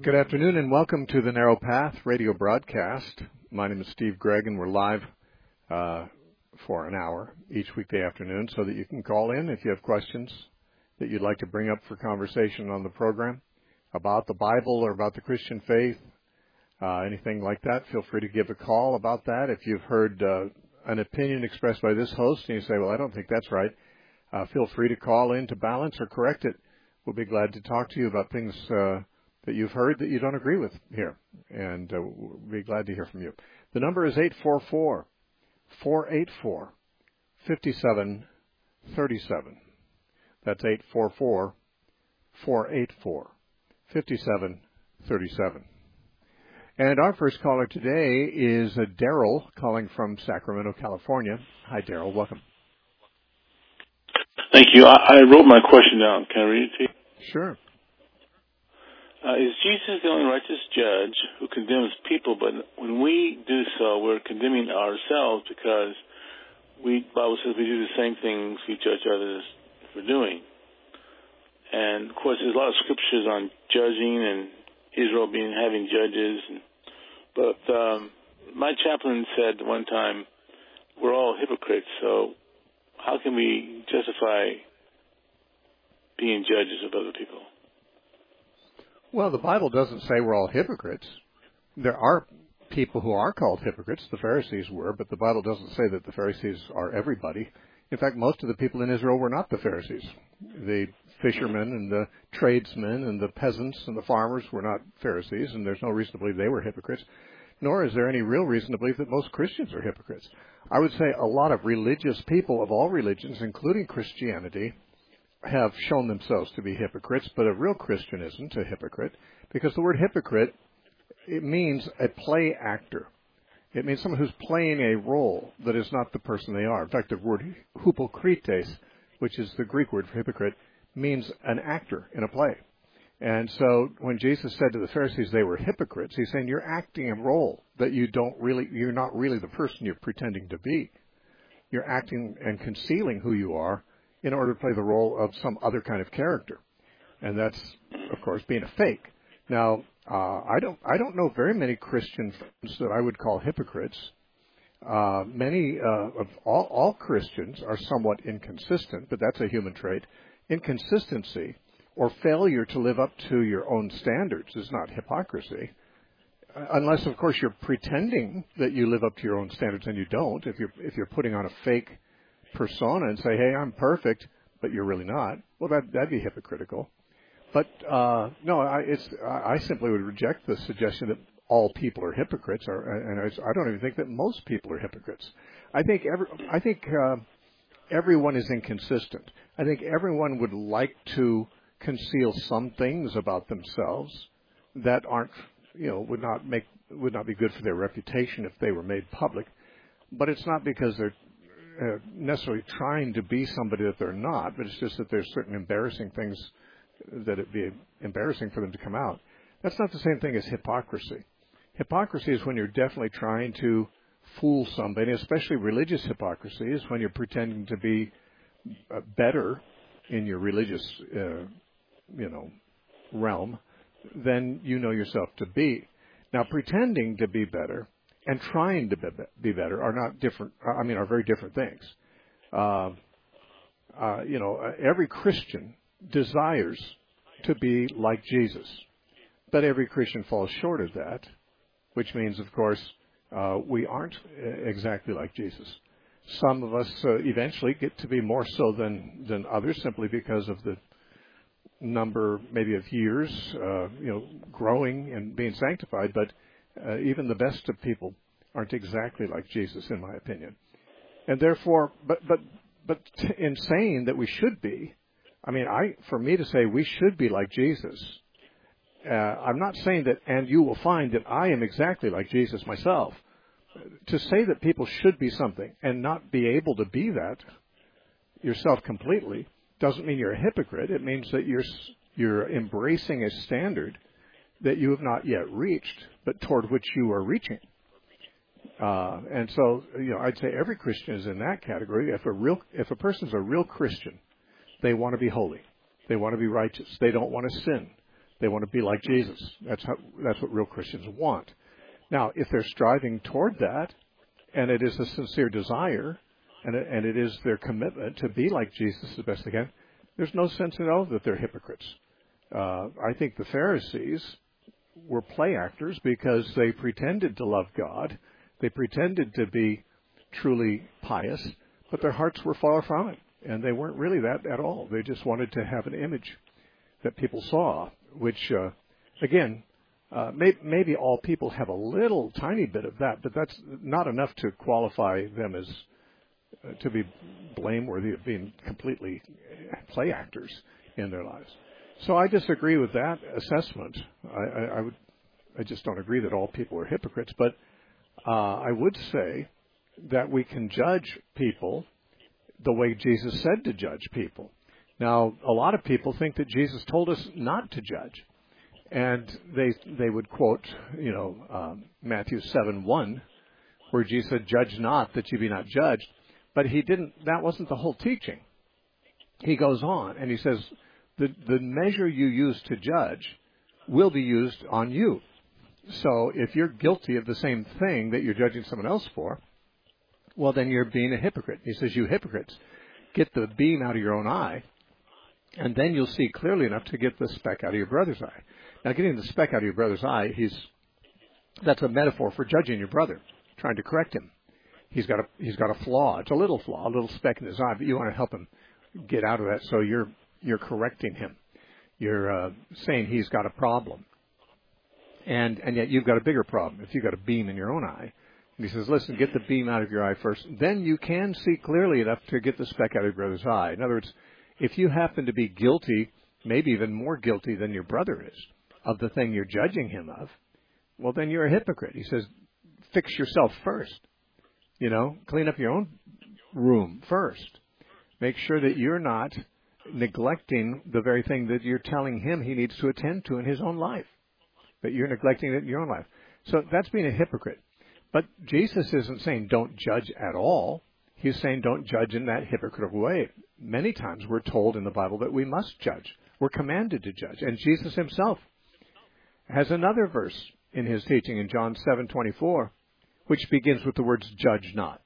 Good afternoon and welcome to the Narrow Path radio broadcast. My name is Steve Gregg and we're live for an hour each weekday afternoon so that you can call in if you have questions that you'd like to bring up for conversation on the program about the Bible or about the Christian faith, anything like that. Feel free to give a call about that. If you've heard an opinion expressed by this host and you say, well, I don't think that's right, feel free to call in to balance or correct it. We'll be glad to talk to you about things that you've heard that you don't agree with here, and we'll be glad to hear from you. The number is 844-484-5737. That's 844-484-5737. And our first caller today is Daryl, calling from Sacramento, California. Hi, Daryl. Welcome. Thank you. I wrote my question down. Can I read it to you? Sure. Is Jesus the only righteous judge who condemns people, but when we do so, we're condemning ourselves because the Bible says we do the same things we judge others for doing. And, of course, there's a lot of scriptures on judging and Israel having judges. But my chaplain said one time, we're all hypocrites, so how can we justify being judges of other people? Well, the Bible doesn't say we're all hypocrites. There are people who are called hypocrites. The Pharisees were, but the Bible doesn't say that the Pharisees are everybody. In fact, most of the people in Israel were not the Pharisees. The fishermen and the tradesmen and the peasants and the farmers were not Pharisees, and there's no reason to believe they were hypocrites, nor is there any real reason to believe that most Christians are hypocrites. I would say a lot of religious people of all religions, including Christianity, have shown themselves to be hypocrites, but a real Christian isn't a hypocrite, because the word hypocrite, it means a play actor. It means someone who's playing a role that is not the person they are. In fact, the word hypokrites, which is the Greek word for hypocrite, means an actor in a play. And so when Jesus said to the Pharisees they were hypocrites, he's saying you're acting a role that you're not really the person you're pretending to be. You're acting and concealing who you are in order to play the role of some other kind of character. And that's, of course, being a fake. Now, I don't know very many Christian friends that I would call hypocrites. Many of all Christians are somewhat inconsistent, but that's a human trait. Inconsistency or failure to live up to your own standards is not hypocrisy. Unless, of course, you're pretending that you live up to your own standards and you don't. If you're putting on a fake persona and say, hey, I'm perfect, but you're really not, well, that'd be hypocritical. But no, I simply would reject the suggestion that all people are hypocrites, and I don't even think that most people are hypocrites. I think everyone is inconsistent. I think everyone would like to conceal some things about themselves that aren't, would not be good for their reputation if they were made public. But it's not because they're necessarily trying to be somebody that they're not, but it's just that there's certain embarrassing things that it'd be embarrassing for them to come out. That's not the same thing as hypocrisy. Hypocrisy is when you're definitely trying to fool somebody, especially religious hypocrisy is when you're pretending to be better in your religious, realm than you know yourself to be. Now, pretending to be better and trying to be better are not different. Are very different things. Every Christian desires to be like Jesus, but every Christian falls short of that, which means, of course, we aren't exactly like Jesus. Some of us eventually get to be more so than others simply because of the number, maybe, of years, growing and being sanctified, but even the best of people aren't exactly like Jesus, in my opinion. And therefore, but in saying that we should be, for me to say we should be like Jesus, I'm not saying that, and you will find that I am exactly like Jesus myself. To say that people should be something and not be able to be that yourself completely doesn't mean you're a hypocrite. It means that you're embracing a standard that you have not yet reached, but toward which you are reaching. And so, I'd say every Christian is in that category. If a person's a real Christian, they want to be holy. They want to be righteous. They don't want to sin. They want to be like Jesus. That's what real Christians want. Now, if they're striving toward that, and it is a sincere desire, and it is their commitment to be like Jesus as best they can, there's no sense at all that they're hypocrites. I think the Pharisees were play actors because they pretended to love God. They pretended to be truly pious, but their hearts were far from it. And they weren't really that at all. They just wanted to have an image that people saw, which, again, maybe all people have a little tiny bit of that, but that's not enough to qualify them as to be blameworthy of being completely play actors in their lives. So I disagree with that assessment. I just don't agree that all people are hypocrites, but I would say that we can judge people the way Jesus said to judge people. Now, a lot of people think that Jesus told us not to judge. And they would quote, Matthew 7:1, where Jesus said, "Judge not, that you be not judged." But he didn't. That wasn't the whole teaching. He goes on and he says, the measure you use to judge will be used on you. So if you're guilty of the same thing that you're judging someone else for, well, then you're being a hypocrite. He says, "You hypocrites, get the beam out of your own eye, and then you'll see clearly enough to get the speck out of your brother's eye." Now, getting the speck out of your brother's eye, that's a metaphor for judging your brother, trying to correct him. He's got a flaw. It's a little flaw, a little speck in his eye, but you want to help him get out of that. So you're correcting him. You're saying he's got a problem, and yet you've got a bigger problem. If you've got a beam in your own eye, and he says, "Listen, get the beam out of your eye first. Then you can see clearly enough to get the speck out of your brother's eye." In other words, if you happen to be guilty, maybe even more guilty than your brother is, of the thing you're judging him of, well, then you're a hypocrite. He says, fix yourself first. Clean up your own room first. Make sure that you're not neglecting the very thing that you're telling him he needs to attend to in his own life. That you're neglecting it in your own life. So that's being a hypocrite. But Jesus isn't saying don't judge at all. He's saying don't judge in that hypocritical way. Many times we're told in the Bible that we must judge. We're commanded to judge. And Jesus himself has another verse in his teaching in John 7:24, which begins with the words, "Judge not."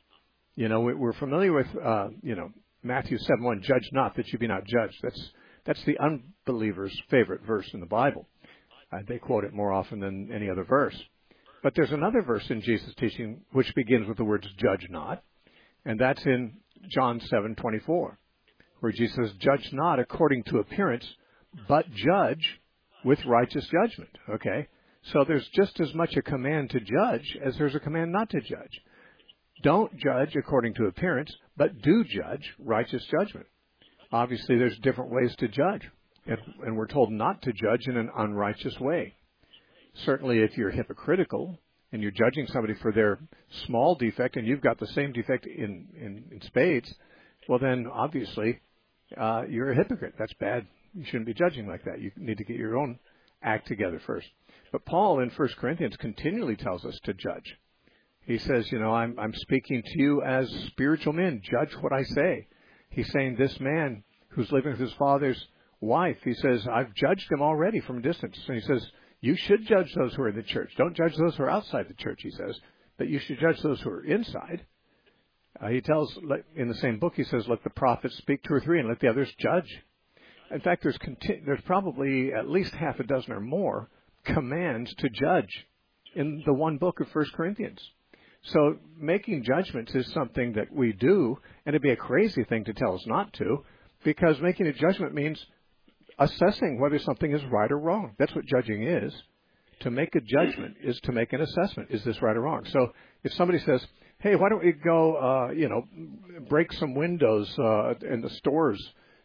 We're familiar with, Matthew 7:1, "Judge not, that you be not judged." That's the unbeliever's favorite verse in the Bible. They quote it more often than any other verse. But there's another verse in Jesus' teaching which begins with the words, "Judge not," and that's in John 7:24, where Jesus says, "Judge not according to appearance, but judge with righteous judgment." Okay? So there's just as much a command to judge as there's a command not to judge. Don't judge according to appearance, but do judge righteous judgment. Obviously, there's different ways to judge, and we're told not to judge in an unrighteous way. Certainly, if you're hypocritical and you're judging somebody for their small defect and you've got the same defect in spades, well, then obviously you're a hypocrite. That's bad. You shouldn't be judging like that. You need to get your own act together first. But Paul in 1 Corinthians continually tells us to judge. He says, I'm speaking to you as spiritual men. Judge what I say. He's saying this man who's living with his father's wife, he says, I've judged him already from a distance. And he says, you should judge those who are in the church. Don't judge those who are outside the church, he says, but you should judge those who are inside. He tells, in the same book, he says, let the prophets speak 2 or 3 and let the others judge. In fact, there's probably at least half a dozen or more commands to judge in the one book of 1 Corinthians. So making judgments is something that we do, and it'd be a crazy thing to tell us not to, because making a judgment means assessing whether something is right or wrong. That's what judging is. To make a judgment is to make an assessment. Is this right or wrong? So if somebody says, hey, why don't we go, break some windows in the stores,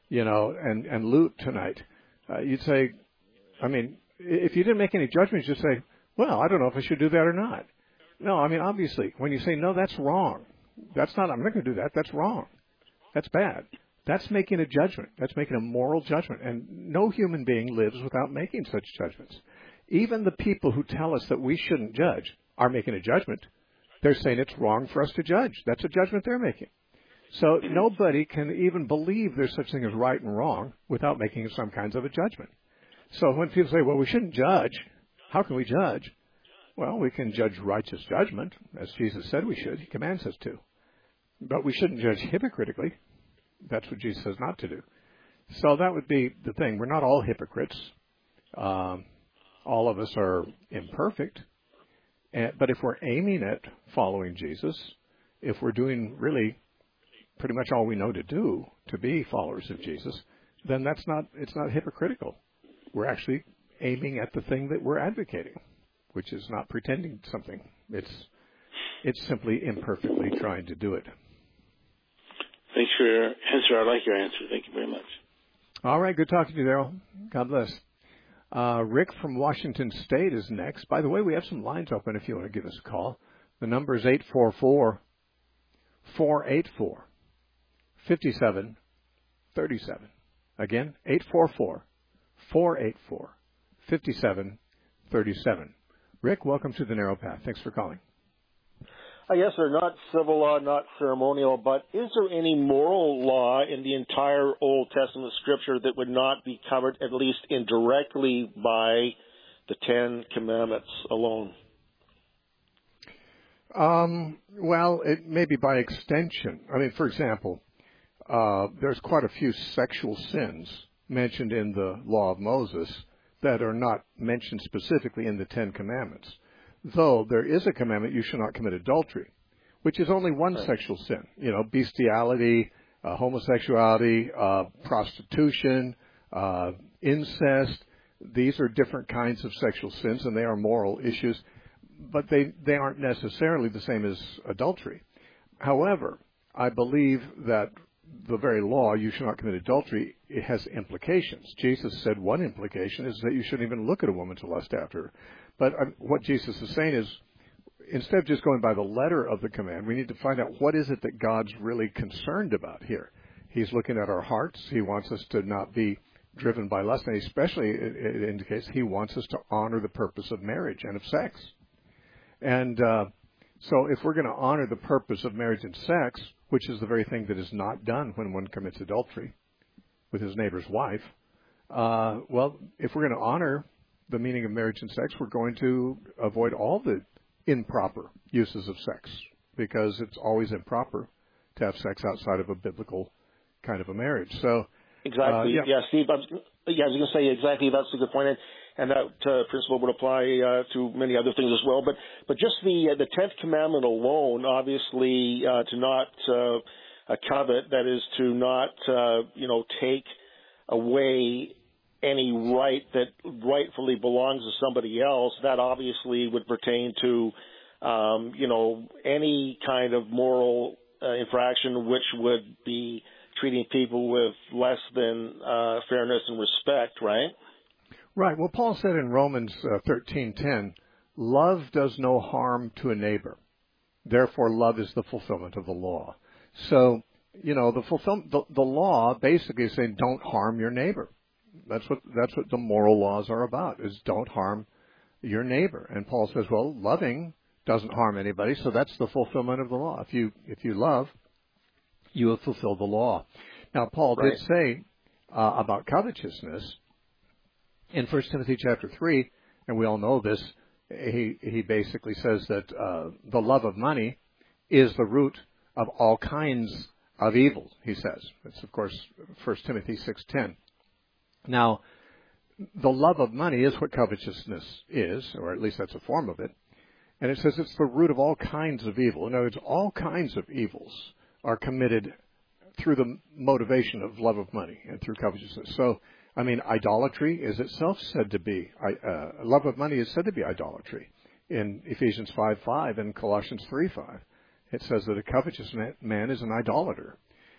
and loot tonight, you'd say, if you didn't make any judgments, you'd say, well, I don't know if I should do that or not. No, obviously, when you say, no, that's wrong. I'm not going to do that. That's wrong. That's bad. That's making a judgment. That's making a moral judgment. And no human being lives without making such judgments. Even the people who tell us that we shouldn't judge are making a judgment. They're saying it's wrong for us to judge. That's a judgment they're making. So nobody can even believe there's such thing as right and wrong without making some kinds of a judgment. So when people say, well, we shouldn't judge, how can we judge? Well, we can judge righteous judgment, as Jesus said we should. He commands us to. But we shouldn't judge hypocritically. That's what Jesus says not to do. So that would be the thing. We're not all hypocrites. All of us are imperfect. But if we're aiming at following Jesus, if we're doing really pretty much all we know to do to be followers of Jesus, then it's not hypocritical. We're actually aiming at the thing that we're advocating, which is not pretending something. It's simply imperfectly trying to do it. Thanks for your answer. I like your answer. Thank you very much. All right. Good talking to you, Daryl. God bless. Rick from Washington State is next. By the way, we have some lines open if you want to give us a call. The number is 844-484-5737. Again, 844-484-5737. Rick, welcome to the Narrow Path. Thanks for calling. Yes, sir. Not civil law, not ceremonial, but is there any moral law in the entire Old Testament Scripture that would not be covered, at least indirectly, by the Ten Commandments alone? Well, it may be by extension. I mean, for example, there's quite a few sexual sins mentioned in the Law of Moses that are not mentioned specifically in the Ten Commandments. Though there is a commandment, you shall not commit adultery, which is only one sexual sin. You know, bestiality, homosexuality, prostitution, incest. These are different kinds of sexual sins, and they are moral issues, but they aren't necessarily the same as adultery. However, I believe that the very law, you shall not commit adultery, it has implications. Jesus said one implication is that you shouldn't even look at a woman to lust after her. But what Jesus is saying is, instead of just going by the letter of the command, we need to find out what is it that God's really concerned about here. He's looking at our hearts. He wants us to not be driven by lust, and especially it indicates He wants us to honor the purpose of marriage and of sex. And so if we're going to honor the purpose of marriage and sex, which is the very thing that is not done when one commits adultery with his neighbor's wife, well, if we're going to honor the meaning of marriage and sex, we're going to avoid all the improper uses of sex, because it's always improper to have sex outside of a biblical kind of a marriage. So exactly, Steve. I was going to say exactly. That's a good point, and that principle would apply to many other things as well. But just the 10th commandment alone, obviously, to not covet, that is to not take away any right that rightfully belongs to somebody else, that obviously would pertain to, any kind of moral infraction which would be treating people with less than fairness and respect, right? Right. Well, Paul said in Romans 13:10, love does no harm to a neighbor. Therefore, love is the fulfillment of the law. So, the law basically is saying don't harm your neighbor. That's what the moral laws are about, is don't harm your neighbor. And Paul says, well, loving doesn't harm anybody, so that's the fulfillment of the law. If you love, you have fulfilled the law. Now, Paul did say about covetousness in 1 Timothy chapter 3, and we all know this, he basically says that the love of money is the root of all kinds of evil, he says. It's, of course, 1 Timothy 6:10. Now, the love of money is what covetousness is, or at least that's a form of it. And it says it's the root of all kinds of evil. In other words, all kinds of evils are committed through the motivation of love of money and through covetousness. So, I mean, idolatry is itself said to be, love of money is said to be idolatry. In Ephesians 5:5 and Colossians 3:5, it says that a covetous man is an idolater.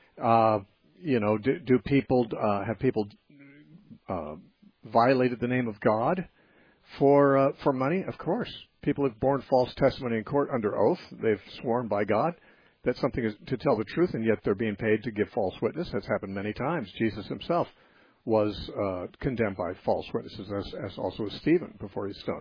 Do people, have people violated the name of God for money? Of course. People have borne false testimony in court under oath. They've sworn by God that something is to tell the truth, and yet they're being paid to give false witness. That's happened many times. Jesus himself was condemned by false witnesses, as also as Stephen before he's stoned.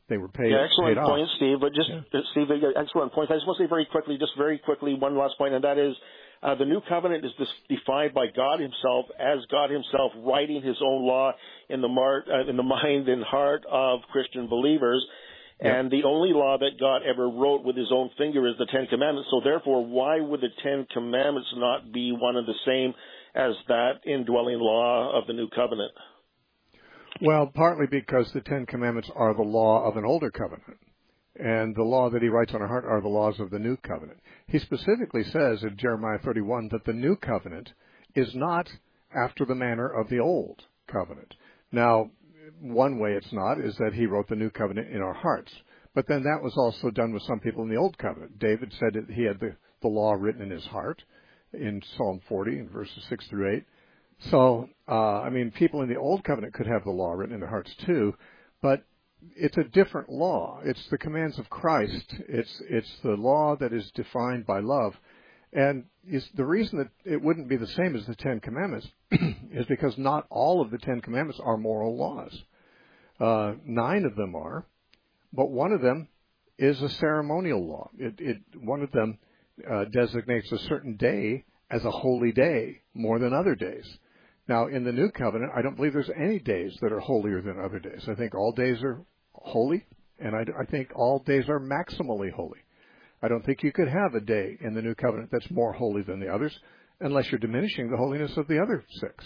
They were paid. Yeah, excellent paid point, off. Steve. But just Steve, excellent point. I just want to say very quickly, one last point, and that is the new covenant is defined by God Himself as God Himself writing His own law in the mind and heart of Christian believers. Yep. And the only law that God ever wrote with His own finger is the Ten Commandments. So therefore, why would the Ten Commandments not be one and the same as that indwelling law of the New Covenant? Well, partly because the Ten Commandments are the law of an older covenant, and the law that He writes on our heart are the laws of the New Covenant. He specifically says in Jeremiah 31 that the New Covenant is not after the manner of the Old Covenant. Now, one way it's not is that He wrote the New Covenant in our hearts. But then that was also done with some people in the Old Covenant. David said that he had the law written in his heart in Psalm 40 in verses 6 through 8. So, people in the Old Covenant could have the law written in their hearts too, but it's a different law. It's the commands of Christ. It's the law that is defined by love. And the reason that it wouldn't be the same as the Ten Commandments is because not all of the Ten Commandments are moral laws. 9 of them are, but one of them is a ceremonial law. One of them designates a certain day as a holy day more than other days. Now, in the New Covenant, I don't believe there's any days that are holier than other days. I think all days are holy, and I think all days are maximally holy. I don't think you could have a day in the New Covenant that's more holy than the others, unless you're diminishing the holiness of the other 6.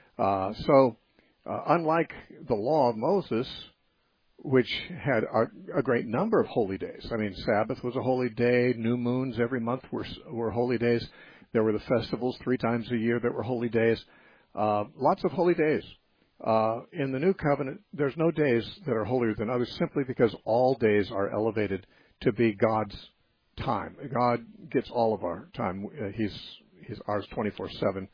Unlike the law of Moses, which had a great number of holy days. I mean, Sabbath was a holy day. New moons every month were holy days. There were the festivals 3 times a year that were holy days. Lots of holy days. In the New Covenant, there's no days that are holier than others simply because all days are elevated to be God's time. God gets all of our time. He's ours 24/7,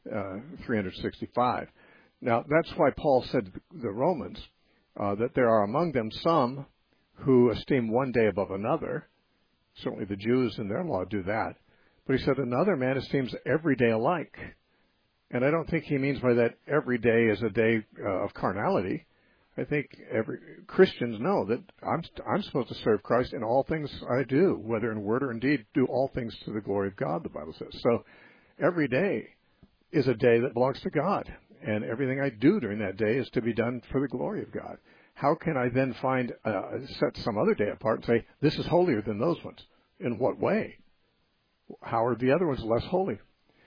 365. Now, that's why Paul said to the Romans that there are among them some who esteem one day above another. Certainly the Jews in their law do that. But he said another man esteems every day alike. And I don't think he means by that every day is a day of carnality. I think Christians know that I'm supposed to serve Christ in all things I do, whether in word or in deed, do all things to the glory of God, the Bible says. So every day is a day that belongs to God, and everything I do during that day is to be done for the glory of God. How can I then set some other day apart and say, this is holier than those ones? In what way? How are the other ones less holy?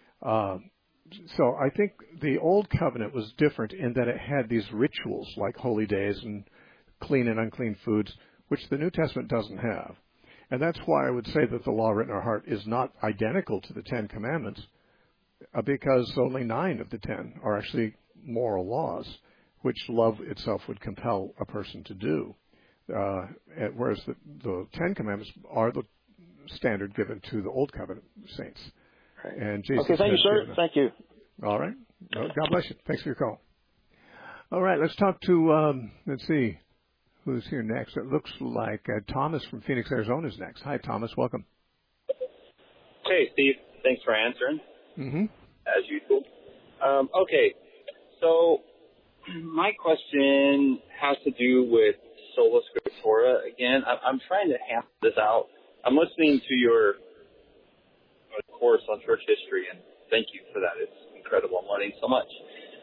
So I think the Old Covenant was different in that it had these rituals like holy days and clean and unclean foods, which the New Testament doesn't have. And that's why I would say that the law written in our heart is not identical to the 10 Commandments, because only 9 of the 10 are actually moral laws, which love itself would compel a person to do. Whereas the 10 Commandments are the standard given to the Old Covenant saints. And Jesus okay, thank you, sir. Thank you. All right. Well, God bless you. Thanks for your call. All right, let's talk to, let's see, who's here next. It looks like Thomas from Phoenix, Arizona is next. Hi, Thomas. Welcome. Hey, Steve. Thanks for answering, as usual. Okay, so my question has to do with Sola Scriptura. Again, I'm trying to hammer this out. I'm listening to your course on church history, and thank you for that. It's incredible. I'm learning so much.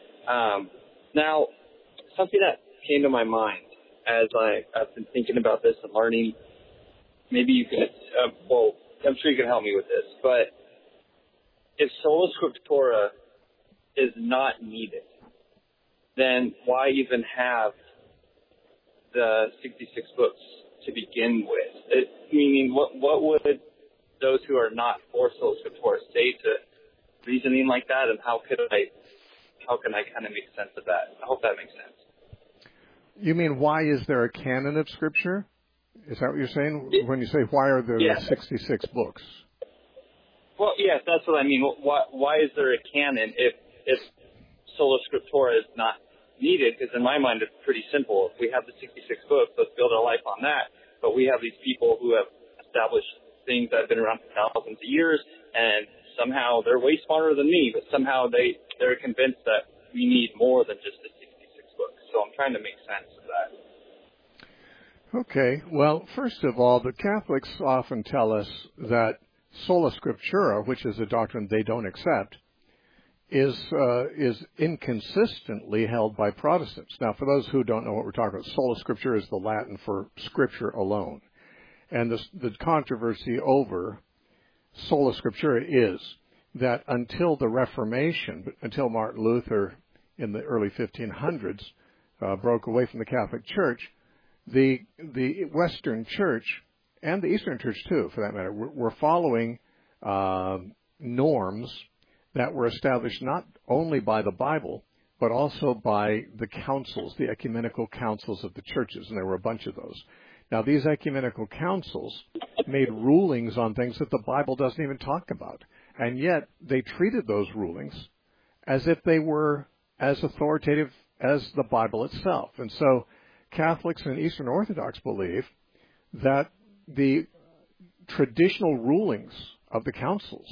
Now, something that came to my mind as I've been thinking about this and learning, maybe you can, I'm sure you can help me with this, but if Sola Scriptura is not needed, then why even have the 66 books to begin with? Meaning, what would those who are not for Sola Scriptura say to reasoning like that, and how can I kind of make sense of that? I hope that makes sense. You mean, why is there a canon of Scripture? Is that what you're saying? When you say, why are there 66 books? Well, yes, that's what I mean. Why is there a canon if Sola Scriptura is not needed? Because in my mind, it's pretty simple. If we have the 66 books, let's build our life on that. But we have these people who have established things that have been around for thousands of years, and somehow they're way smarter than me, but somehow they're convinced that we need more than just the 66 books. So I'm trying to make sense of that. Okay. Well, first of all, the Catholics often tell us that sola scriptura, which is a doctrine they don't accept, is inconsistently held by Protestants. Now, for those who don't know what we're talking about, sola scriptura is the Latin for Scripture alone. And the controversy over sola scriptura is that until the Reformation, until Martin Luther in the early 1500s broke away from the Catholic Church, the Western Church, and the Eastern Church too, for that matter, were following norms that were established not only by the Bible, but also by the councils, the ecumenical councils of the churches, and there were a bunch of those. Now, these ecumenical councils made rulings on things that the Bible doesn't even talk about, and yet they treated those rulings as if they were as authoritative as the Bible itself. And so Catholics and Eastern Orthodox believe that the traditional rulings of the councils,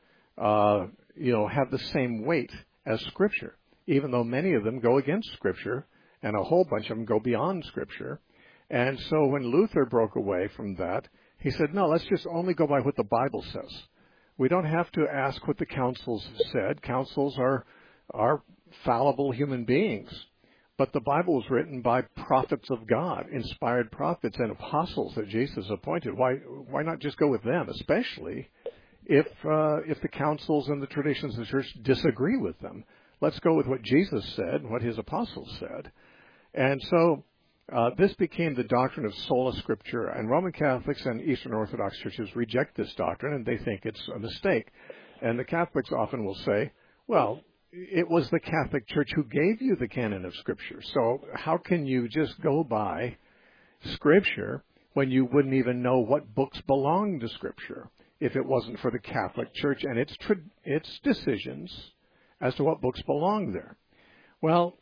have the same weight as Scripture, even though many of them go against Scripture, and a whole bunch of them go beyond Scripture. And so when Luther broke away from that, he said, no, let's just only go by what the Bible says. We don't have to ask what the councils said. Councils are fallible human beings. But the Bible was written by prophets of God, inspired prophets and apostles that Jesus appointed. Why not just go with them, especially if the councils and the traditions of the church disagree with them? Let's go with what Jesus said and what his apostles said. And so this became the doctrine of sola scriptura. And Roman Catholics and Eastern Orthodox churches reject this doctrine, and they think it's a mistake. And the Catholics often will say, well, it was the Catholic Church who gave you the canon of Scripture. So how can you just go by Scripture when you wouldn't even know what books belong to Scripture if it wasn't for the Catholic Church and its decisions as to what books belong there? Well,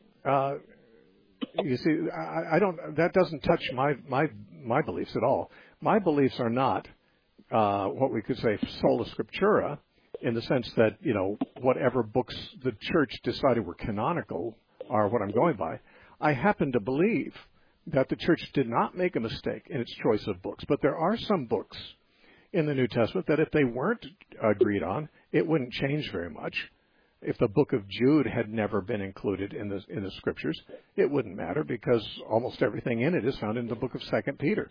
you see, that doesn't touch my beliefs at all. My beliefs are not what we could say sola scriptura, in the sense that, whatever books the church decided were canonical are what I'm going by. I happen to believe that the church did not make a mistake in its choice of books, but there are some books in the New Testament that if they weren't agreed on, it wouldn't change very much. If the book of Jude had never been included in the Scriptures, it wouldn't matter, because almost everything in it is found in the book of 2 Peter.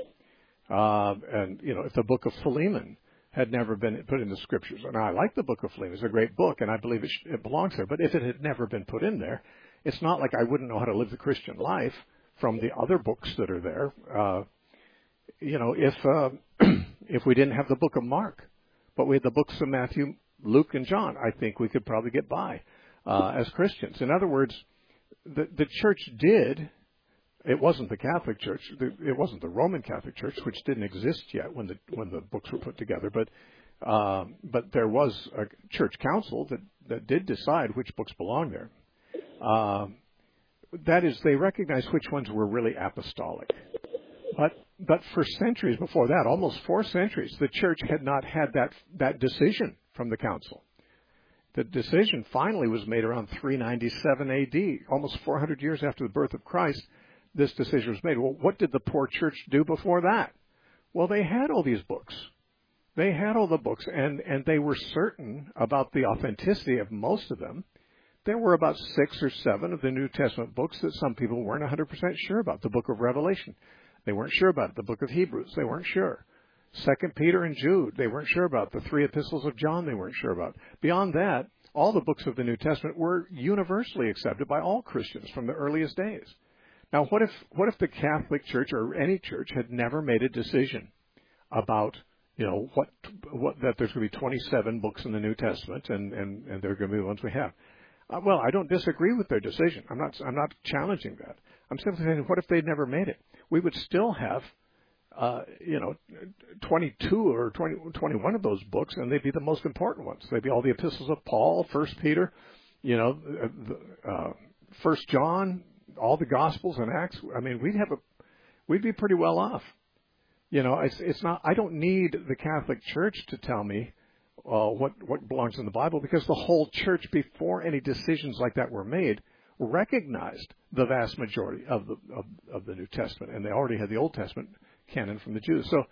And if the book of Philemon had never been put in the Scriptures, and I like the book of Philemon, it's a great book, and I believe it belongs there, but if it had never been put in there, it's not like I wouldn't know how to live the Christian life from the other books that are there. If we didn't have the book of Mark, but we had the books of Matthew, Luke, and John, I think we could probably get by as Christians. In other words, the church did. It wasn't the Catholic Church. It wasn't the Roman Catholic Church, which didn't exist yet when the books were put together. But there was a church council that did decide which books belonged there. That is, they recognized which ones were really apostolic. But for centuries before that, almost 4 centuries, the church had not had that decision from the council. The decision finally was made around 397 A.D., almost 400 years after the birth of Christ. This decision was made. Well, what did the poor church do before that? Well, they had all these books. They had all the books, and they were certain about the authenticity of most of them. There were about 6 or 7 of the New Testament books that some people weren't 100% sure about. The book of Revelation, they weren't sure about it. The book of Hebrews, they weren't sure. 2 Peter and Jude, they weren't sure about. The 3 epistles of John, they weren't sure about. Beyond that, all the books of the New Testament were universally accepted by all Christians from the earliest days. Now, what if the Catholic Church or any church had never made a decision about, that there's going to be 27 books in the New Testament and they're going to be the ones we have? Well, I don't disagree with their decision. I'm not challenging that. I'm simply saying, what if they'd never made it? We would still have, 22 or 21 of those books, and they'd be the most important ones. They'd be all the epistles of Paul, 1 Peter, 1 John, all the Gospels and Acts. I mean, we'd be pretty well off. It's not. I don't need the Catholic Church to tell me what belongs in the Bible, because the whole church, before any decisions like that were made, recognized the vast majority of the New Testament, and they already had the Old Testament canon from the Jews. So,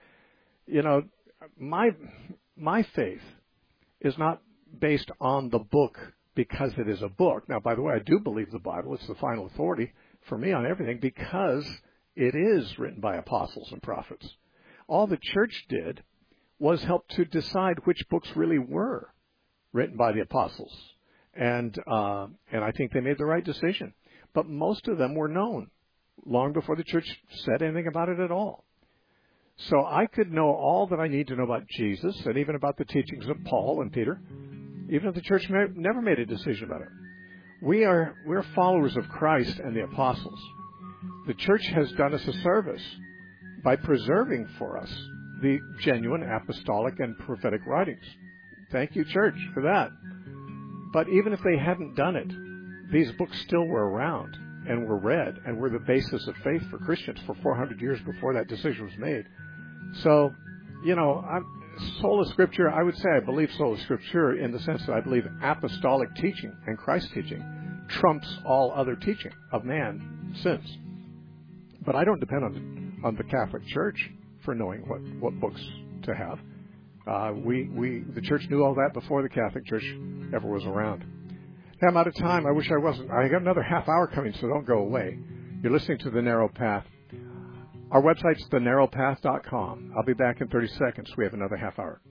my faith is not based on the book because it is a book. Now, by the way, I do believe the Bible. It's the final authority for me on everything because it is written by apostles and prophets. All the church did was help to decide which books really were written by the apostles. And I think they made the right decision. But most of them were known long before the church said anything about it at all. So I could know all that I need to know about Jesus and even about the teachings of Paul and Peter, even if the church never made a decision about it. We're followers of Christ and the apostles. The church has done us a service by preserving for us the genuine apostolic and prophetic writings. Thank you, church, for that. But even if they hadn't done it, these books still were around and were read and were the basis of faith for Christians for 400 years before that decision was made. So, sola scriptura, I would say I believe sola scriptura in the sense that I believe apostolic teaching and Christ teaching trumps all other teaching of man since. But I don't depend on the Catholic Church for knowing what books to have. The Church knew all that before the Catholic Church ever was around. Now I'm out of time. I wish I wasn't. I got another half hour coming, so don't go away. You're listening to The Narrow Path. Our website's thenarrowpath.com. I'll be back in 30 seconds. We have another half hour.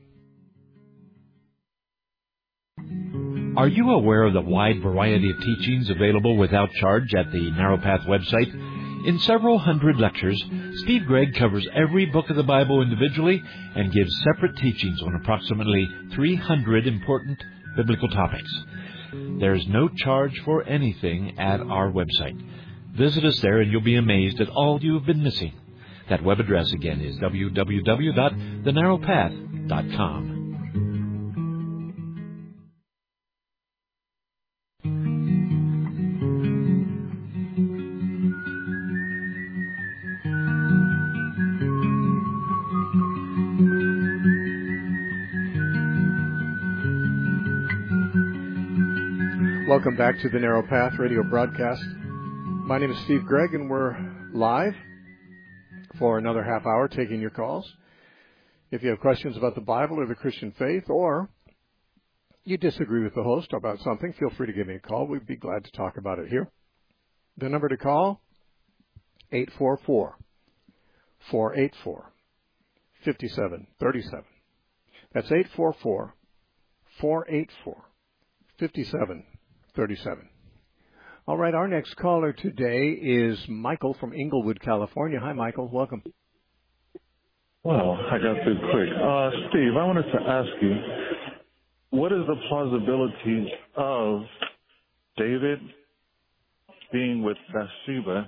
Are you aware of the wide variety of teachings available without charge at the Narrow Path website? In several hundred lectures, Steve Gregg covers every book of the Bible individually and gives separate teachings on approximately 300 important biblical topics. There is no charge for anything at our website. Visit us there and you'll be amazed at all you have been missing. That web address again is www.thenarrowpath.com. Welcome back to the Narrow Path radio broadcast. My name is Steve Gregg, and we're live for another half hour taking your calls. If you have questions about the Bible or the Christian faith, or you disagree with the host about something, feel free to give me a call. We'd be glad to talk about it here. The number to call, 844-484-5737. That's 844-484-5737. All right, our next caller today is Michael from Inglewood, California. Hi, Michael. Welcome. Well, I got through quick. Steve, I wanted to ask you, what is the plausibility of David being with Bathsheba?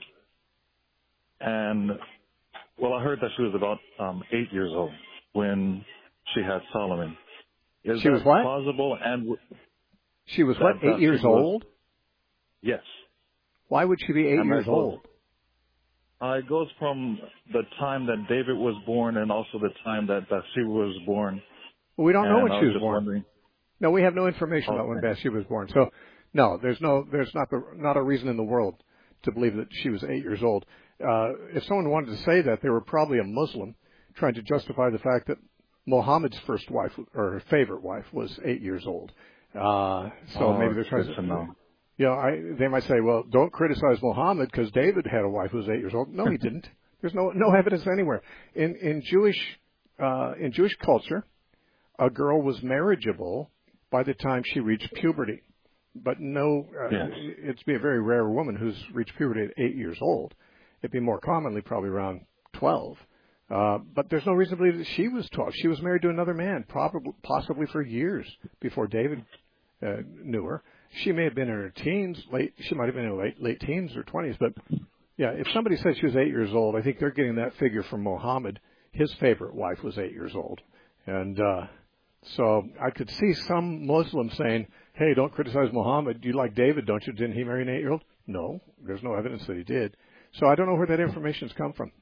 And, well, I heard that she was about 8 years old when she had Solomon. Is she was what? Plausible? And she was what, 8 years old? Yes. Why would she be 8 years old? It goes from the time that David was born and also the time that Bathsheba was born. Well, we don't know when she was born. Wondering. No, we have no information about when Bathsheba was born. So, no, there's not a reason in the world to believe that she was 8 years old. If someone wanted to say that, they were probably a Muslim trying to justify the fact that Muhammad's first wife, or her favorite wife, was 8 years old. Maybe they're trying to know. They might say, well, don't criticize Muhammad because David had a wife who was 8 years old. No, he didn't. There's no evidence anywhere. In Jewish culture, a girl was marriageable by the time she reached puberty. But it'd be a very rare woman who's reached puberty at 8 years old. It'd be more commonly probably around 12. But there's no reason to believe that she was 12. She was married to another man, possibly for years before David knew her. She may have been in her teens, she might have been in her late teens or 20s. But, yeah, if somebody says she was 8 years old, I think they're getting that figure from Muhammad. His favorite wife was 8 years old. And so I could see some Muslims saying, hey, don't criticize Muhammad. You like David, don't you? Didn't he marry an 8-year-old? No, there's no evidence that he did. So I don't know where that information's come from.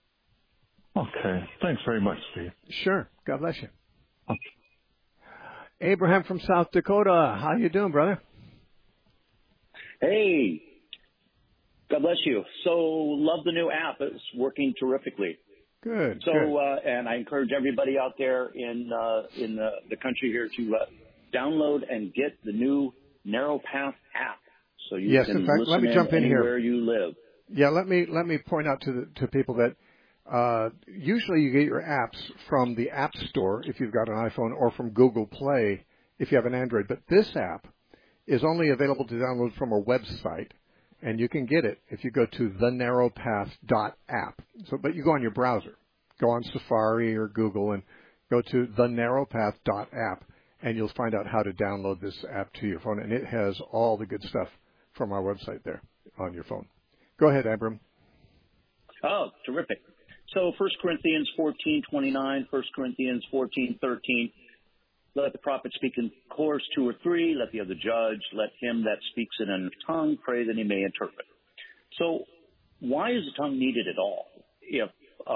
Okay. Thanks very much, Steve. Sure. God bless you. Okay. Abraham from South Dakota. How you doing, brother? Hey, God bless you. So, love the new app. It's working terrifically. Good. So, good. And I encourage everybody out there in the country here to download and get the new Narrow Path app, so you yes, can in fact, listen let me jump in anywhere here. you live. Yeah, let me point out to people that usually you get your apps from the App Store if you've got an iPhone, or from Google Play if you have an Android. But this app is only available to download from a website, and you can get it if you go to thenarrowpath.app. So, but you go on your browser, go on Safari or Google, and go to thenarrowpath.app. And you'll find out how to download this app to your phone. And it has all the good stuff from our website there on your phone. Go ahead, Abram. Oh, terrific. So 1 Corinthians 14:29, 1 Corinthians 14:13, let the prophet speak in chorus 2 or 3, let the other judge, let him that speaks in a tongue pray that he may interpret. So why is the tongue needed at all if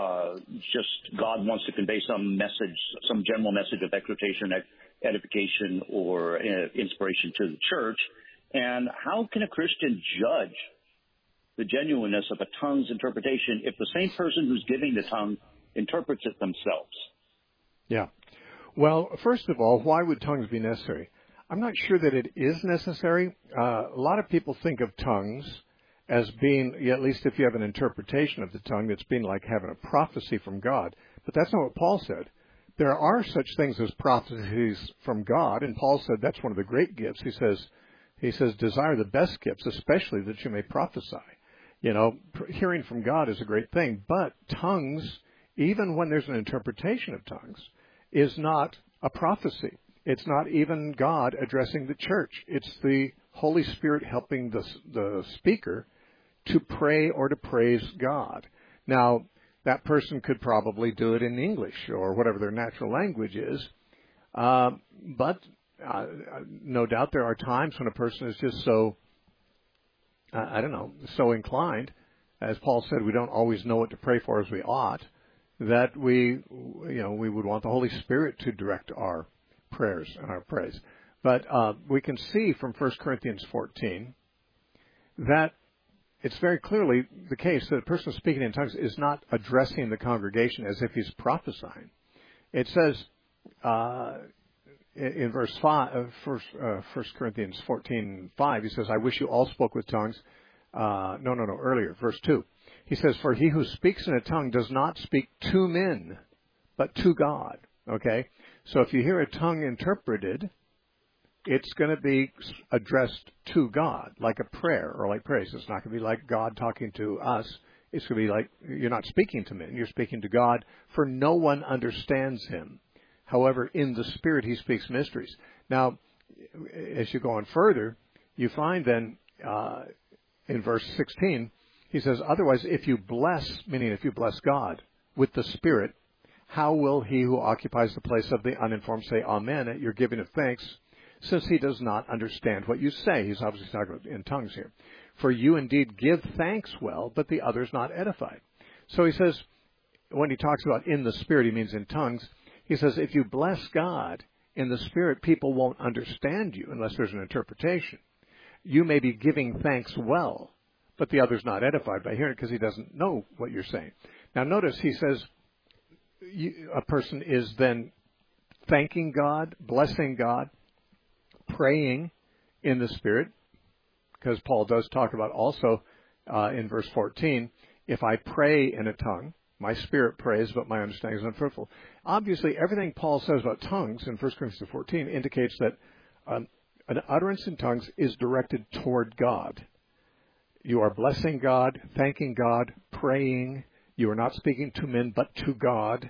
just God wants to convey some message, some general message of exhortation, edification, or inspiration to the church? And how can a Christian judge the genuineness of a tongue's interpretation if the same person who's giving the tongue interprets it themselves? Yeah. Well, first of all, why would tongues be necessary? I'm not sure that it is necessary. A lot of people think of tongues as being, at least if you have an interpretation of the tongue, that's being like having a prophecy from God. But that's not what Paul said. There are such things as prophecies from God, and Paul said that's one of the great gifts. He says, desire the best gifts, especially that you may prophesy. You know, hearing from God is a great thing, but tongues, even when there's an interpretation of tongues, is not a prophecy. It's not even God addressing the church. It's the Holy Spirit helping the speaker to pray or to praise God. Now, that person could probably do it in English or whatever their natural language is, but no doubt there are times when a person is just so, so inclined, as Paul said, we don't always know what to pray for as we ought, that we would want the Holy Spirit to direct our prayers and our praise. But we can see from 1 Corinthians 14 that it's very clearly the case that a person speaking in tongues is not addressing the congregation as if he's prophesying. It says in verse 5, 1 Corinthians 14:5, he says, I wish you all spoke with tongues. Earlier, verse 2. He says, for he who speaks in a tongue does not speak to men, but to God. Okay? So if you hear a tongue interpreted, it's going to be addressed to God, like a prayer or like praise. It's not going to be like God talking to us. It's going to be like you're not speaking to men. You're speaking to God, for no one understands him. However, in the Spirit, he speaks mysteries. Now, as you go on further, you find then in verse 16, he says, otherwise, if you bless, meaning if you bless God with the Spirit, how will he who occupies the place of the uninformed say amen at your giving of thanks, since he does not understand what you say? He's obviously talking in tongues here. For you indeed give thanks well, but the other's not edified. So he says, when he talks about in the Spirit, he means in tongues. He says, if you bless God in the Spirit, people won't understand you unless there's an interpretation. You may be giving thanks well, but the other's not edified by hearing it because he doesn't know what you're saying. Now notice he says a person is then thanking God, blessing God, praying in the Spirit, because Paul does talk about also in verse 14, if I pray in a tongue, my spirit prays, but my understanding is unfruitful. Obviously, everything Paul says about tongues in 1 Corinthians 14 indicates that an utterance in tongues is directed toward God. You are blessing God, thanking God, praying. You are not speaking to men, but to God.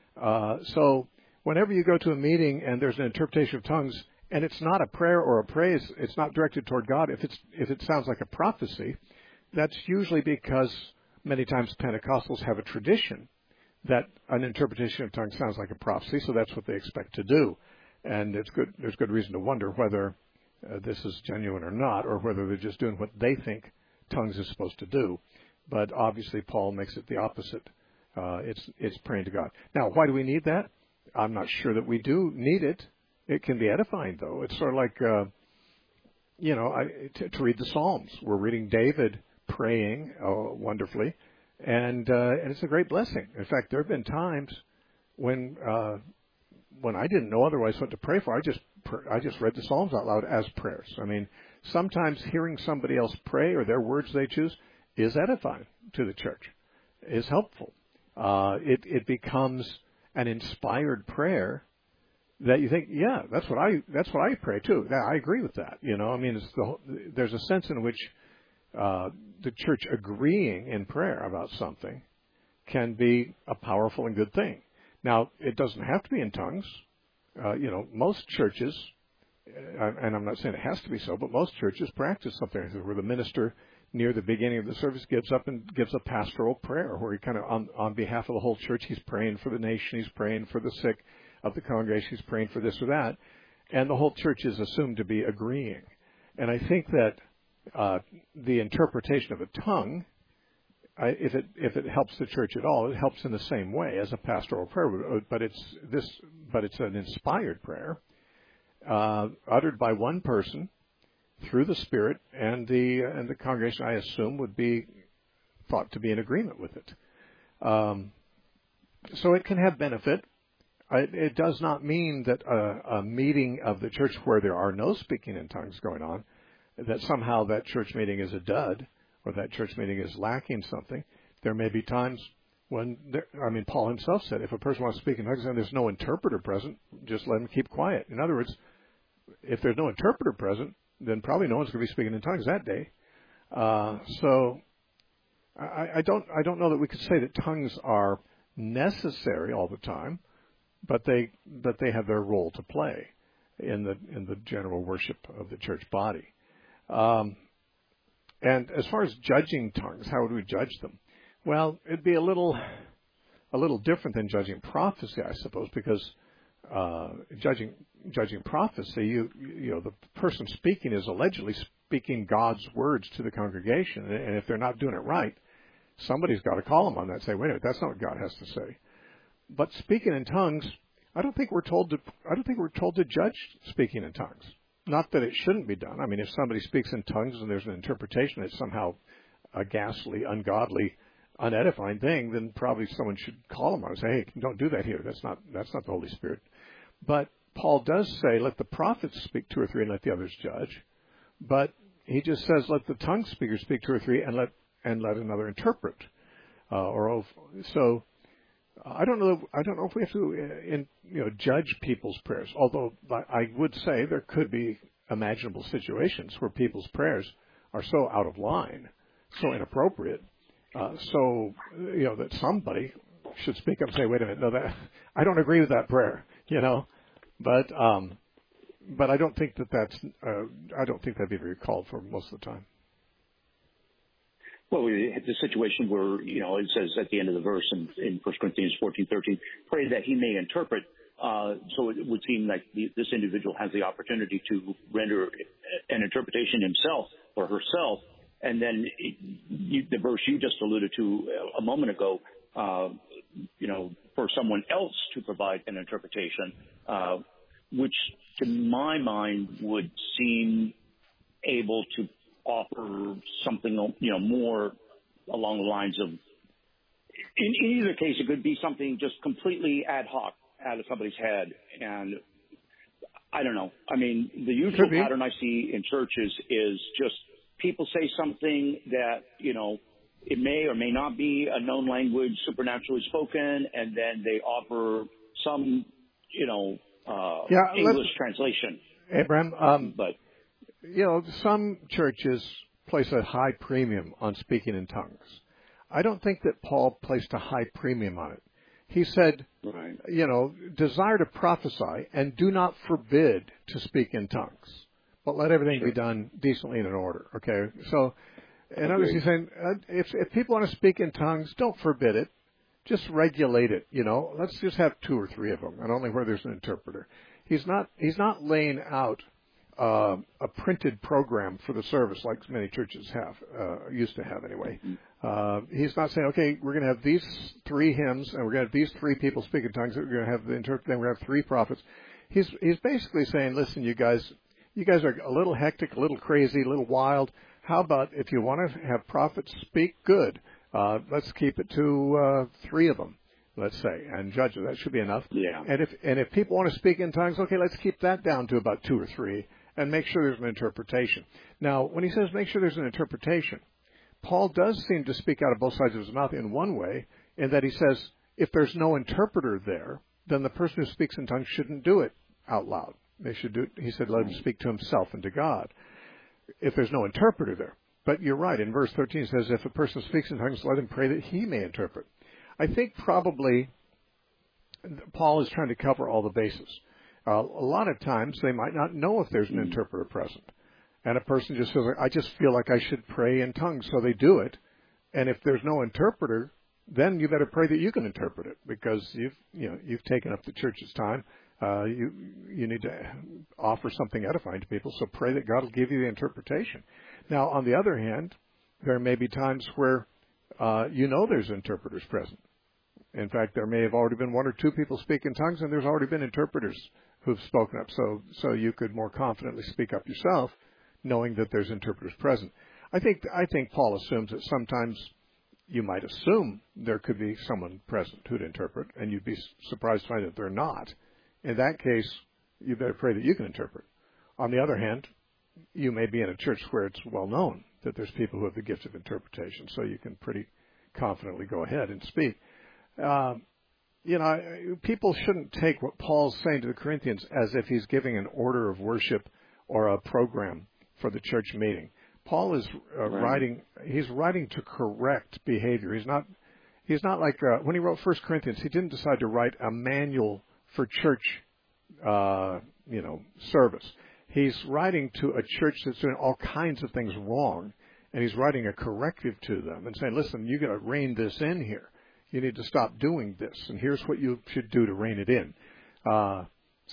So whenever you go to a meeting and there's an interpretation of tongues, and it's not a prayer or a praise, it's not directed toward God, if it sounds like a prophecy, that's usually because many times Pentecostals have a tradition that an interpretation of tongues sounds like a prophecy, so that's what they expect to do. And there's good reason to wonder whether this is genuine or not, or whether they're just doing what they think tongues is supposed to do. But obviously Paul makes it the opposite. It's praying to God. Now, why do we need that? I'm not sure that we do need it. It can be edifying, though. It's sort of like, to read the Psalms. We're reading David praying wonderfully, and it's a great blessing. In fact, there have been times when I didn't know otherwise what to pray for. I just read the Psalms out loud as prayers. I mean, sometimes hearing somebody else pray or their words they choose is edifying to the church, is helpful. It becomes an inspired prayer that you think, yeah, that's what I pray too. Yeah, I agree with that. I mean, there's a sense in which the church agreeing in prayer about something can be a powerful and good thing. Now, it doesn't have to be in tongues. Most churches, and I'm not saying it has to be so, but most churches practice something where the minister near the beginning of the service gives a pastoral prayer where he kind of, on behalf of the whole church, he's praying for the nation, he's praying for the sick of the congregation, he's praying for this or that, and the whole church is assumed to be agreeing. And I think that the interpretation of a tongue, if it helps the church at all, it helps in the same way as a pastoral prayer. But it's an inspired prayer uttered by one person through the Spirit, and the congregation, I assume, would be thought to be in agreement with it. So it can have benefit. It does not mean that a meeting of the church where there are no speaking in tongues going on, that somehow that church meeting is a dud, or that church meeting is lacking something. There may be times when, Paul himself said, if a person wants to speak in tongues and there's no interpreter present, just let them keep quiet. In other words, if there's no interpreter present, then probably no one's going to be speaking in tongues that day. So I don't know that we could say that tongues are necessary all the time, but they have their role to play in the general worship of the church body. And as far as judging tongues, how would we judge them? Well, it'd be a little different than judging prophecy, I suppose, because judging prophecy, the person speaking is allegedly speaking God's words to the congregation, and if they're not doing it right, somebody's got to call them on that and say, wait a minute, that's not what God has to say. But speaking in tongues, I don't think we're told to judge speaking in tongues. Not that it shouldn't be done. I mean, if somebody speaks in tongues and there's an interpretation that's somehow a ghastly, ungodly, unedifying thing, then probably someone should call them on and say, hey, don't do that here. That's not the Holy Spirit. But Paul does say, let the prophets speak 2 or 3 and let the others judge. But he just says, let the tongue speaker speak 2 or 3 and let another interpret. So I don't know if we have to judge people's prayers. Although I would say there could be imaginable situations where people's prayers are so out of line, so inappropriate, that somebody should speak up and say, "Wait a minute, no, that I don't agree with that prayer," But I don't think I don't think that'd be very called for most of the time. Well, the situation where, it says at the end of the verse in 1 Corinthians 14:13, pray that he may interpret. So it would seem like this individual has the opportunity to render an interpretation himself or herself. And then the verse you just alluded to a moment ago, for someone else to provide an interpretation, which to my mind would seem able to offer something, more along the lines of, in either case, it could be something just completely ad hoc out of somebody's head. And I don't know. I mean, the usual pattern I see in churches is just people say something that, it may or may not be a known language supernaturally spoken, and then they offer some, English translation. Abraham, some churches place a high premium on speaking in tongues. I don't think that Paul placed a high premium on it. He said, right, desire to prophesy and do not forbid to speak in tongues, but let everything be done decently and in order. Okay, so in other words, he's saying if people want to speak in tongues, don't forbid it, just regulate it. Let's just have 2 or 3 of them, and only where there's an interpreter. He's not laying out a printed program for the service like many churches used to have anyway. He's not saying, okay, we're going to have these 3 hymns and we're going to have these 3 people speak in tongues. We're going to have the interpreter. Then we're going to have 3 prophets. He's basically saying, listen, you guys are a little hectic, a little crazy, a little wild. How about if you want to have prophets speak, good. Let's keep it to 3 of them, let's say, and judges. That should be enough. Yeah. And if people want to speak in tongues, okay, let's keep that down to about 2 or 3 and make sure there's an interpretation. Now, when he says make sure there's an interpretation, Paul does seem to speak out of both sides of his mouth in one way, in that he says if there's no interpreter there, then the person who speaks in tongues shouldn't do it out loud. They should do it, he said, let him speak to himself and to God, if there's no interpreter there. But you're right. In verse 13 it says, if a person speaks in tongues, let him pray that he may interpret. I think probably Paul is trying to cover all the bases. A lot of times they might not know if there's an interpreter present. And a person just says, I just feel like I should pray in tongues, so they do it. And if there's no interpreter, then you better pray that you can interpret it, because you've taken up the church's time. You need to offer something edifying to people, so pray that God will give you the interpretation. Now, on the other hand, there may be times where there's interpreters present. In fact, there may have already been 1 or 2 people speak in tongues, and there's already been interpreters who've spoken up. So you could more confidently speak up yourself, knowing that there's interpreters present. I think Paul assumes that sometimes you might assume there could be someone present who'd interpret, and you'd be surprised to find that they're not. In that case, you better pray that you can interpret. On the other hand, you may be in a church where it's well known that there's people who have the gift of interpretation, so you can pretty confidently go ahead and speak. People shouldn't take what Paul's saying to the Corinthians as if he's giving an order of worship or a program for the church meeting. Paul is writing to correct behavior. He's not like when he wrote 1 Corinthians, he didn't decide to write a manual for church service. He's writing to a church that's doing all kinds of things wrong, and he's writing a corrective to them and saying, listen, you got to rein this in here. You need to stop doing this, and here's what you should do to rein it in. I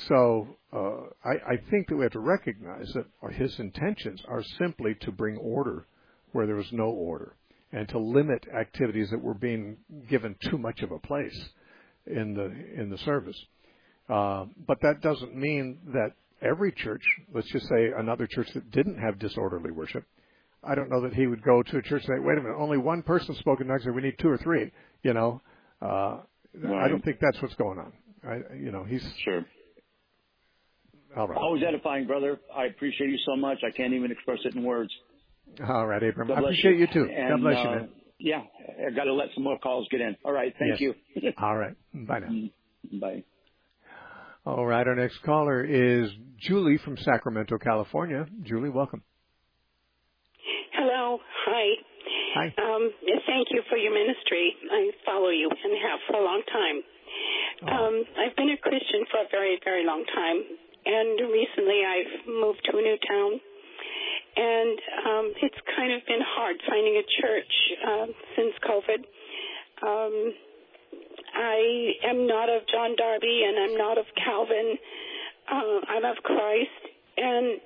think that we have to recognize that his intentions are simply to bring order where there was no order, and to limit activities that were being given too much of a place in the service. But that doesn't mean that every church, let's just say another church that didn't have disorderly worship, I don't know that he would go to a church and say, wait a minute, only 1 person spoke in tongues, and we need 2 or 3, Right. I don't think that's what's going on. He's... Sure. All right. Always edifying, brother. I appreciate you so much. I can't even express it in words. All right, Abram. I appreciate you too. And, God bless you, man. Yeah, I've got to let some more calls get in. All right, thank you. All right. Bye now. Bye. All right, our next caller is Julie from Sacramento, California. Julie, welcome. Hello. Hi. Hi. Thank you for your ministry. I follow you and have for a long time. I've been a Christian for a very, very long time, and recently I've moved to a new town, and it's kind of been hard finding a church since COVID. I am not of John Darby, and I'm not of Calvin. I'm of Christ, and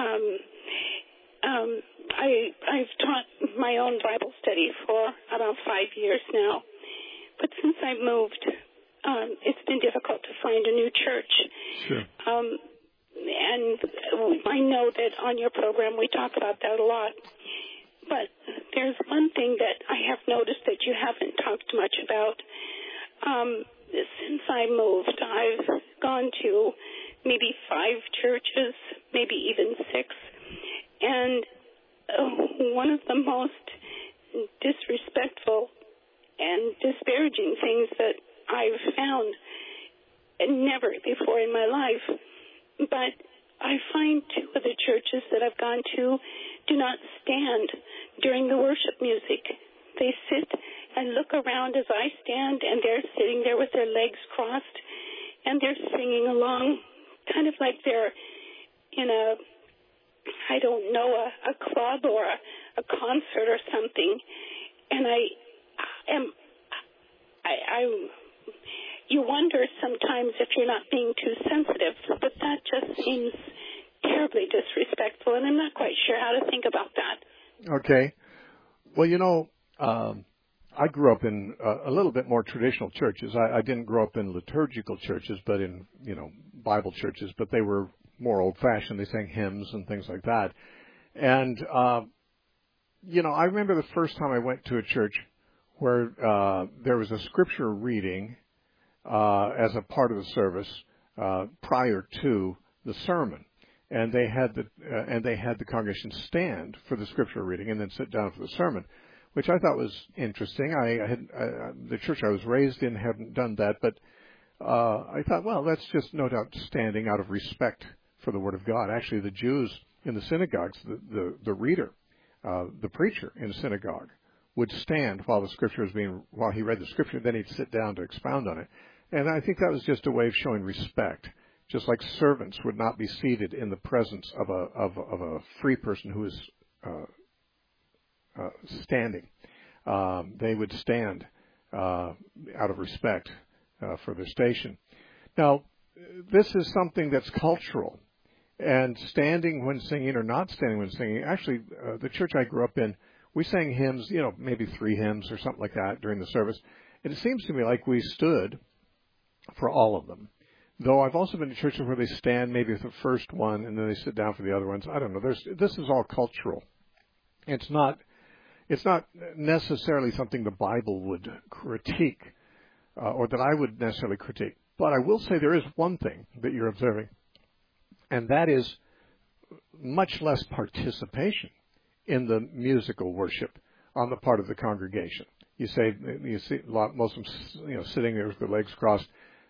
I've taught my own Bible study for about 5 years now. But since I moved, it's been difficult to find a new church. Sure. And I know that on your program we talk about that a lot. But there's one thing that I have noticed that you haven't talked much about. Since I moved, I've gone to maybe 5 churches, maybe even 6. And one of the most disrespectful and disparaging things that I've found, and never before in my life, but I find 2 of the churches that I've gone to do not stand during the worship music. They sit and look around as I stand, and they're sitting there with their legs crossed, and they're singing along, kind of like they're in a club or a concert or something. And you wonder sometimes if you're not being too sensitive, but that just seems terribly disrespectful, and I'm not quite sure how to think about that. Okay. Well, I grew up in a little bit more traditional churches. I didn't grow up in liturgical churches, but in, Bible churches, but they were more old-fashioned. They sang hymns and things like that. And I remember the first time I went to a church where there was a scripture reading as a part of the service prior to the sermon, and they had the congregation stand for the scripture reading and then sit down for the sermon, which I thought was interesting. The church I was raised in hadn't done that, but I thought, well, that's just no doubt standing out of respect for the Word of God. Actually, the Jews in the synagogues, the reader, the preacher in the synagogue, would stand while he read the scripture, then he'd sit down to expound on it. And I think that was just a way of showing respect, just like servants would not be seated in the presence of a free person who is standing. They would stand out of respect for their station. Now, this is something that's cultural, and standing when singing or not standing when singing. Actually, the church I grew up in, we sang hymns, maybe 3 hymns or something like that during the service. And it seems to me like we stood for all of them. Though I've also been to churches where they stand maybe for the first one and then they sit down for the other ones. I don't know. This is all cultural. It's not necessarily something the Bible would critique or that I would necessarily critique. But I will say there is one thing that you're observing, and that is much less participation in the musical worship on the part of the congregation. You see most of them, sitting there with their legs crossed,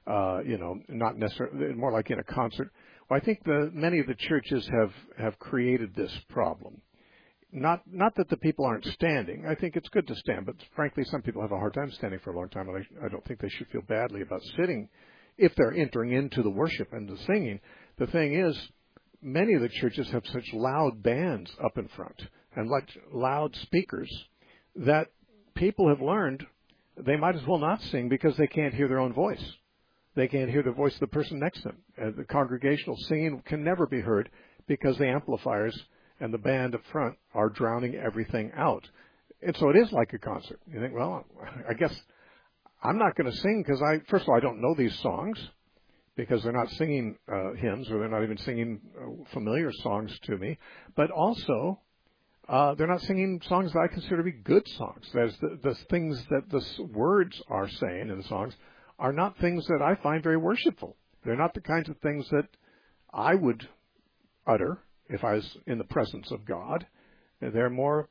not necessarily, more like in a concert. Well, I think many of the churches have created this problem. Not that the people aren't standing. I think it's good to stand, but frankly, some people have a hard time standing for a long time, and I don't think they should feel badly about sitting if they're entering into the worship and the singing. The thing is, many of the churches have such loud bands up in front and like loud speakers that people have learned they might as well not sing because they can't hear their own voice. They can't hear the voice of the person next to them. The congregational singing can never be heard because the amplifiers and the band up front are drowning everything out. And so it is like a concert. You think, well, I guess I'm not going to sing because first of all, I don't know these songs because they're not singing hymns or they're not even singing familiar songs to me. But also, they're not singing songs that I consider to be good songs. There's the things that the words are saying in the songs are not things that I find very worshipful. They're not the kinds of things that I would utter if I was in the presence of God. They're more,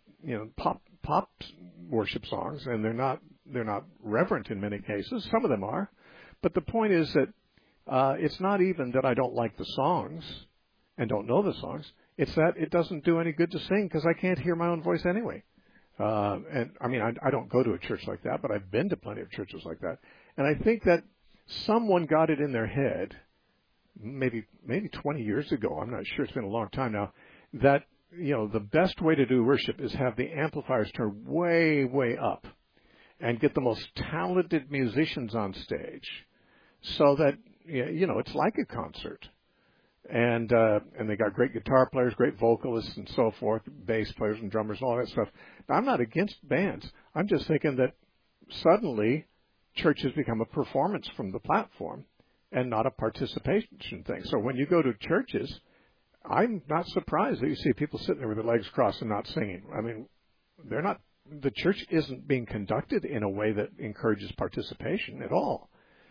pop worship songs, and they're not reverent in many cases. Some of them are, but the point is that it's not even that I don't like the songs and don't know the songs. It's that it doesn't do any good to sing because I can't hear my own voice anyway. And I mean, I don't go to a church like that, but I've been to plenty of churches like that. And I think that someone got it in their head, maybe 20 years ago, I'm not sure, it's been a long time now, that, the best way to do worship is have the amplifiers turned way, way up and get the most talented musicians on stage so that, it's like a concert. And they got great guitar players, great vocalists and so forth, bass players and drummers and all that stuff. Now, I'm not against bands. I'm just thinking that suddenly church has become a performance from the platform and not a participation thing. So when you go to churches, I'm not surprised that you see people sitting there with their legs crossed and not singing. I mean, the church isn't being conducted in a way that encourages participation at all.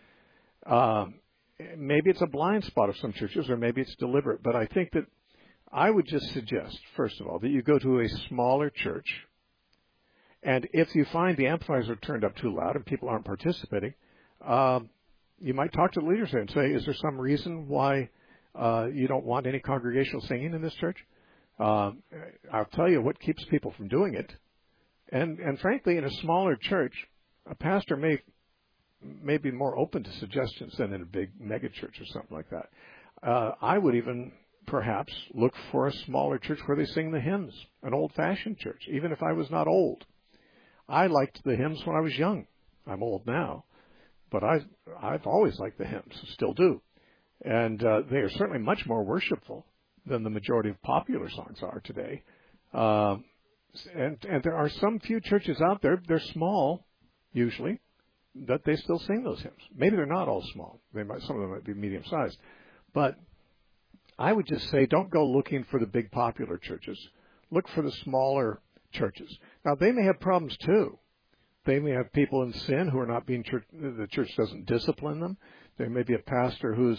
Maybe it's a blind spot of some churches, or maybe it's deliberate, but I think that I would just suggest, first of all, that you go to a smaller church, and if you find the amplifiers are turned up too loud and people aren't participating, you might talk to the leaders there and say, is there some reason why you don't want any congregational singing in this church? I'll tell you what keeps people from doing it. And frankly, in a smaller church, a pastor may be more open to suggestions than in a big mega church or something like that. I would even perhaps look for a smaller church where they sing the hymns, an old-fashioned church, even if I was not old. I liked the hymns when I was young. I'm old now, but I've always liked the hymns, still do. And they are certainly much more worshipful than the majority of popular songs are today. And there are some few churches out there, they're small, usually, that they still sing those hymns. Maybe they're not all small. Some of them might be medium-sized. But I would just say don't go looking for the big popular churches. Look for the smaller churches. Now, they may have problems too. They may have people in sin who are not being the church doesn't discipline them. There may be a pastor who's,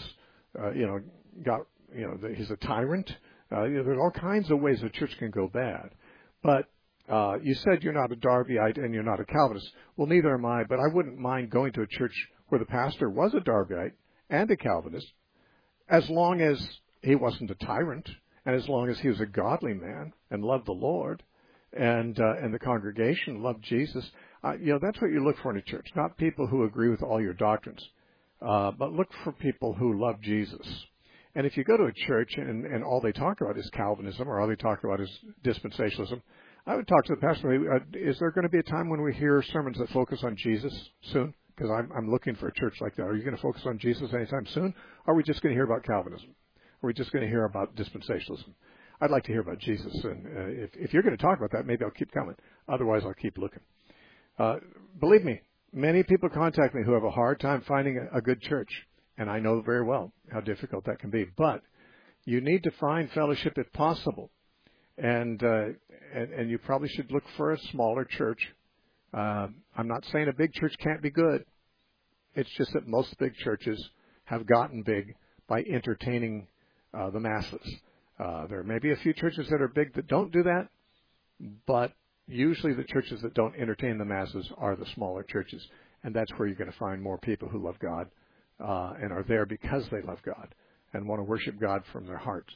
he's a tyrant. There's all kinds of ways the church can go bad. But you said you're not a Darbyite and you're not a Calvinist. Well, neither am I, but I wouldn't mind going to a church where the pastor was a Darbyite and a Calvinist, as long as he wasn't a tyrant, and as long as he was a godly man and loved the Lord, and the congregation loved Jesus. That's what you look for in a church, not people who agree with all your doctrines, but look for people who love Jesus. And if you go to a church and all they talk about is Calvinism or all they talk about is dispensationalism, I would talk to the pastor. Is there going to be a time when we hear sermons that focus on Jesus soon? Because I'm looking for a church like that. Are you going to focus on Jesus anytime soon? Or are we just going to hear about Calvinism? Are we just going to hear about dispensationalism? I'd like to hear about Jesus. And if you're going to talk about that, maybe I'll keep coming. Otherwise, I'll keep looking. Believe me, many people contact me who have a hard time finding a good church. And I know very well how difficult that can be. But you need to find fellowship if possible. And you probably should look for a smaller church. I'm not saying a big church can't be good. It's just that most big churches have gotten big by entertaining the masses. There may be a few churches that are big that don't do that, but usually the churches that don't entertain the masses are the smaller churches, and that's where you're going to find more people who love God and are there because they love God and want to worship God from their hearts.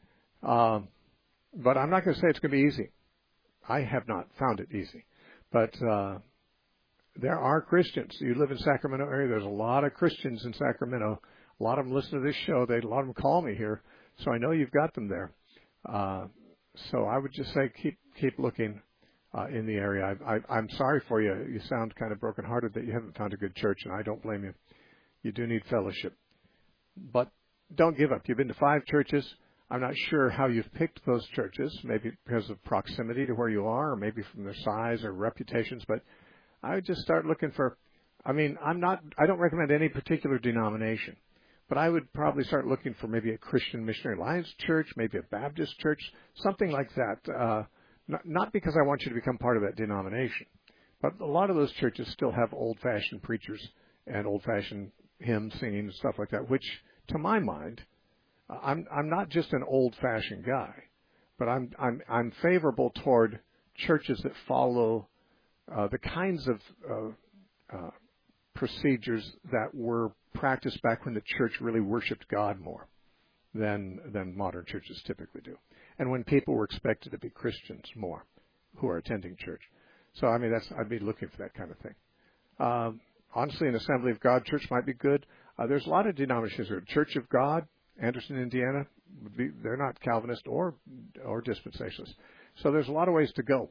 But I'm not going to say it's going to be easy. I have not found it easy. But there are Christians. You live in Sacramento area. There's a lot of Christians in Sacramento. A lot of them listen to this show. A lot of them call me here. So I know you've got them there. So I would just say keep looking in the area. I'm sorry for you. You sound kind of brokenhearted that you haven't found a good church, and I don't blame you. You do need fellowship. But don't give up. You've been to 5 churches. I'm not sure how you've picked those churches, maybe because of proximity to where you are, or maybe from their size or reputations, but I would just start looking for, I don't recommend any particular denomination, but I would probably start looking for maybe a Christian Missionary Alliance church, maybe a Baptist church, something like that. Not because I want you to become part of that denomination, but a lot of those churches still have old-fashioned preachers and old-fashioned hymn singing and stuff like that, which, to my mind, I'm not just an old-fashioned guy, but I'm favorable toward churches that follow the kinds of procedures that were practiced back when the church really worshipped God more than modern churches typically do, and when people were expected to be Christians more who are attending church. So I'd be looking for that kind of thing. Honestly, an Assembly of God church might be good. There's a lot of denominations here. Church of God, Anderson, Indiana, they're not Calvinist or dispensationalist. So there's a lot of ways to go.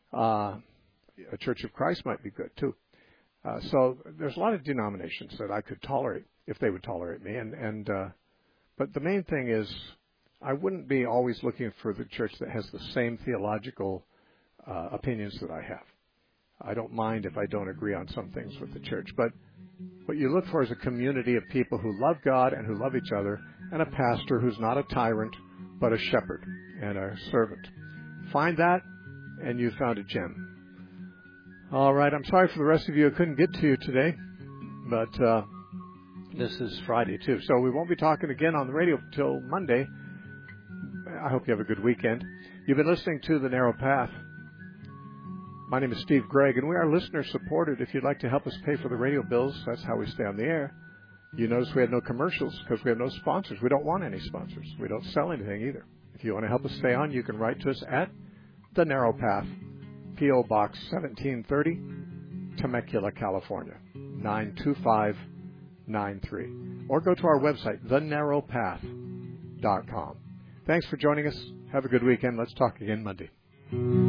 A Church of Christ might be good too. So there's a lot of denominations that I could tolerate if they would tolerate me. But the main thing is I wouldn't be always looking for the church that has the same theological opinions that I have. I don't mind if I don't agree on some things with the church, but what you look for is a community of people who love God and who love each other, and a pastor who's not a tyrant, but a shepherd and a servant. Find that, and you found a gem. All right, I'm sorry for the rest of you. I couldn't get to you today, but this is Friday, too. So we won't be talking again on the radio until Monday. I hope you have a good weekend. You've been listening to The Narrow Path. My name is Steve Gregg, and we are listener-supported. If you'd like to help us pay for the radio bills, that's how we stay on the air. You notice we have no commercials because we have no sponsors. We don't want any sponsors. We don't sell anything either. If you want to help us stay on, you can write to us at The Narrow Path, P.O. Box 1730, Temecula, California, 92593. Or go to our website, thenarrowpath.com. Thanks for joining us. Have a good weekend. Let's talk again Monday.